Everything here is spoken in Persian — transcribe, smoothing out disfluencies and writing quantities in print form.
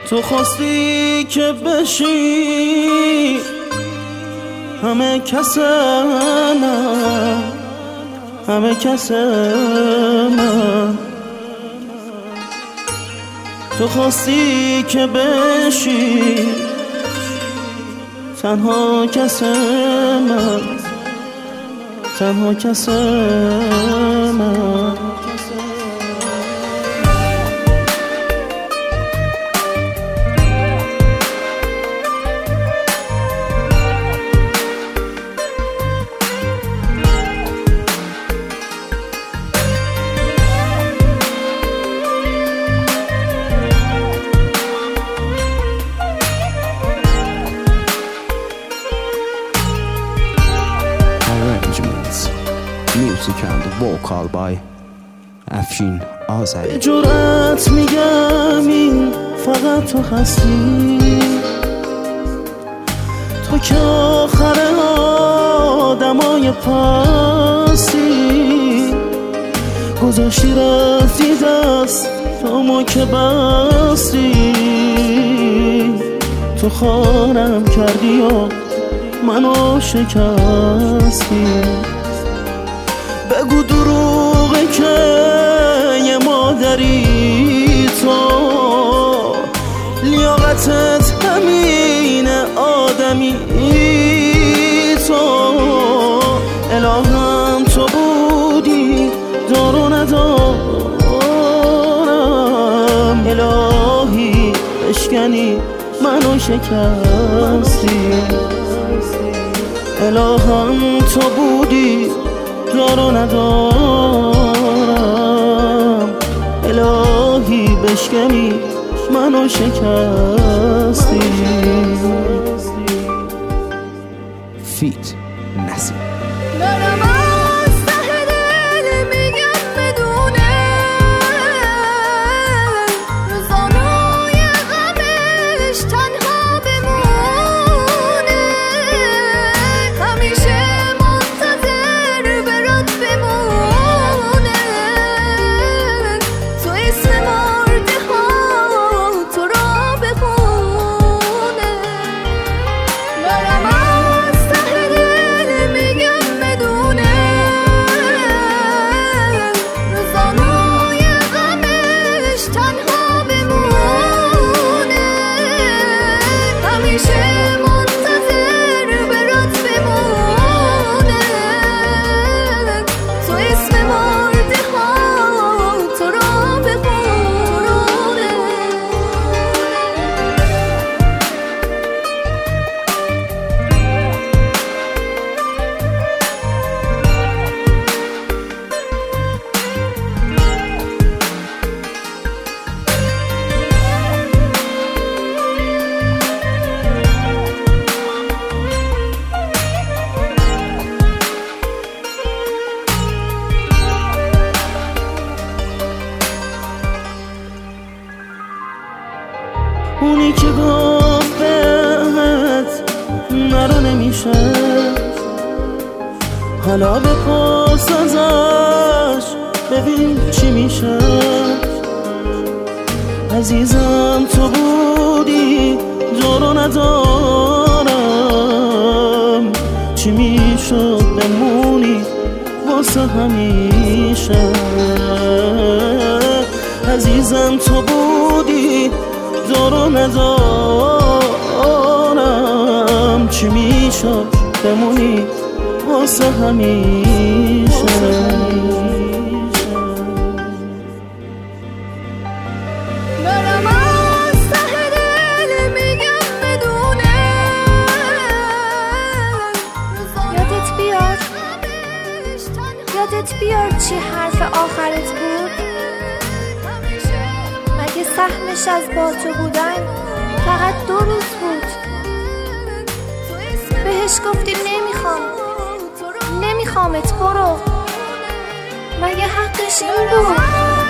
تو خواستی که بشی همه کس من، همه کس من. تو خواستی که بشی تنها کس من، تنها کس من. Music and vocal by افشین آذری. به جرأت میگم این فقط تو هستی، تو که آخر آدمای پاسی گذاشتی رفتی دست تو ما که بستی. تو خانم کردی و منو شکستی. بگو دروغه که یه مادری تو لیاقتت همین آدمی تو. الهام تو بودی دار و ندارم، الهی بشکنی منو شکستی. الهام تو بودی دار و ندارم، الهی بشکنی منو شکستی. فیت نسیم. اونی که گفت بهت نرو نمیشه، حالا بپرس ازش ببین چی میشه. عزیزم تو بودی دار و ندارم، چی میشد بمونی واسه همیشه. عزیزم تو بودی دار و ندارم، چی میشد بمونی واسه همیشه. یادت بیاد چی حرف آخرت بود؟ مگه سهمش از با تو بودن فقط 2 روز بود؟ بهش گفتی نمیخوامت برو، مگه حقش این بود؟